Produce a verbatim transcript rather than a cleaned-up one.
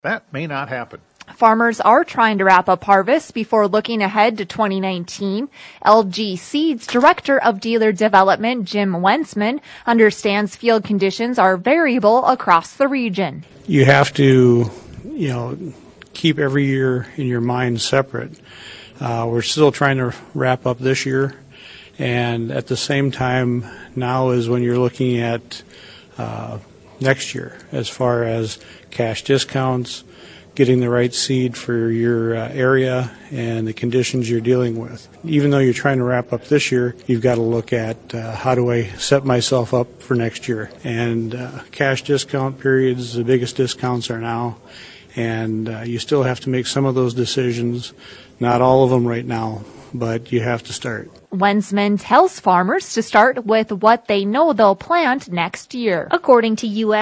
that may not happen. Farmers are trying to wrap up harvest before looking ahead to twenty nineteen. L G Seeds Director of Dealer Development, Jim Wensman, understands field conditions are variable across the region. You have to, you know, keep every year in your mind separate. Uh, we're still trying to wrap up this year, and at the same time, now is when you're looking at uh, next year as far as cash discounts, getting the right seed for your uh, area and the conditions you're dealing with. Even though you're trying to wrap up this year, you've got to look at uh, how do I set myself up for next year. And uh, cash discount periods, the biggest discounts are now, and uh, you still have to make some of those decisions, not all of them right now, but you have to start. Wensman tells farmers to start with what they know they'll plant next year. According to U S